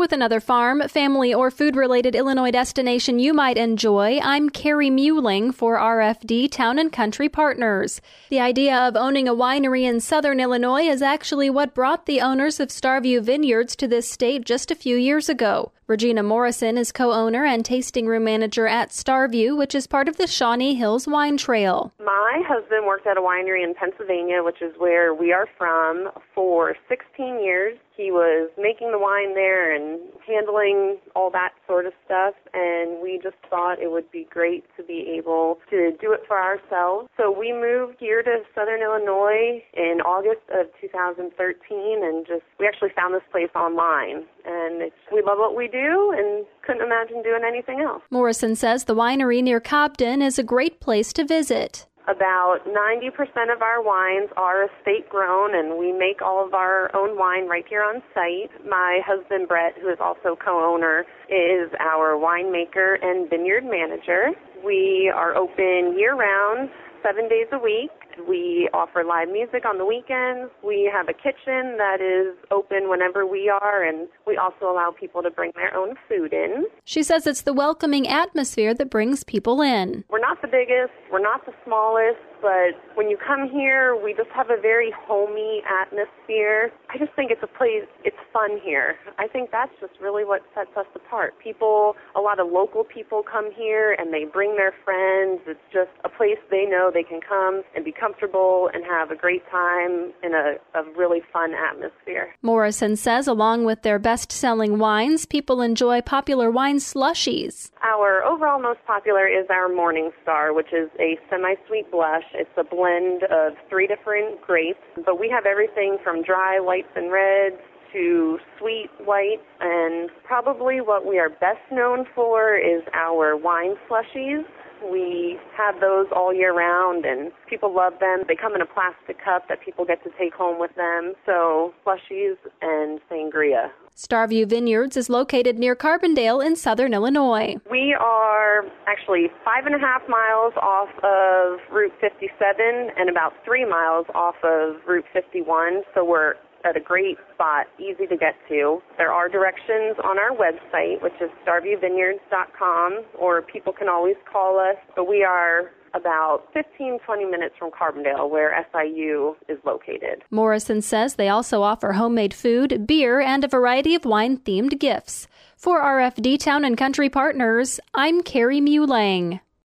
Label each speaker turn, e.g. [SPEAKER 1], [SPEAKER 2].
[SPEAKER 1] With another farm, family, or food-related Illinois destination you might enjoy, I'm Carrie Muehling for RFD Town & Country Partners. The idea of owning a winery in southern Illinois is actually what brought the owners of Starview Vineyards to this state just a few years ago. Regina Morrison is co-owner and tasting room manager at Starview, which is part of the Shawnee Hills Wine Trail.
[SPEAKER 2] My husband worked at a winery in Pennsylvania, which is where we are from, for 16 years. He was making the wine there and handling all that sort of stuff, and we just thought it would be great to be able to do it for ourselves. So we moved here to southern Illinois in August of 2013, and we actually found this place online. And we love what we do and couldn't imagine doing anything else.
[SPEAKER 1] Morrison says the winery near Cobden is a great place to visit.
[SPEAKER 2] About 90% of our wines are estate grown, and we make all of our own wine right here on site. My husband, Brett, who is also co-owner, is our winemaker and vineyard manager. We are open year-round, 7 days a week. We offer live music on the weekends. We have a kitchen that is open whenever we are, and we also allow people to bring their own food in.
[SPEAKER 1] She says it's the welcoming atmosphere that brings people in.
[SPEAKER 2] We're not the biggest, we're not the smallest, but when you come here, we just have a very homey atmosphere. I just think it's a place, it's fun here. I think that's just really what sets us apart. A lot of local people come here and they bring their friends. It's just a place they know they can come and be comfortable and have a great time in a really fun atmosphere.
[SPEAKER 1] Morrison says along with their best-selling wines, people enjoy popular wine slushies.
[SPEAKER 2] Our overall most popular is our Morning Star, which is a semi-sweet blush. It's a blend of 3 different grapes, but we have everything from dry whites and reds to sweet whites, and probably what we are best known for is our wine slushies. We have those all year round, and people love them. They come in a plastic cup that people get to take home with them. So slushies and sangria.
[SPEAKER 1] Starview Vineyards is located near Carbondale in southern Illinois.
[SPEAKER 2] We are actually 5.5 miles off of Route 57 and about 3 miles off of Route 51, so we're at a great spot, easy to get to. There are directions on our website, which is starviewvineyards.com, or people can always call us, but we are about 15-20 minutes from Carbondale, where SIU is located.
[SPEAKER 1] Morrison says they also offer homemade food, beer, and a variety of wine-themed gifts. For RFD Town & Country Partners, I'm Carrie Muehling.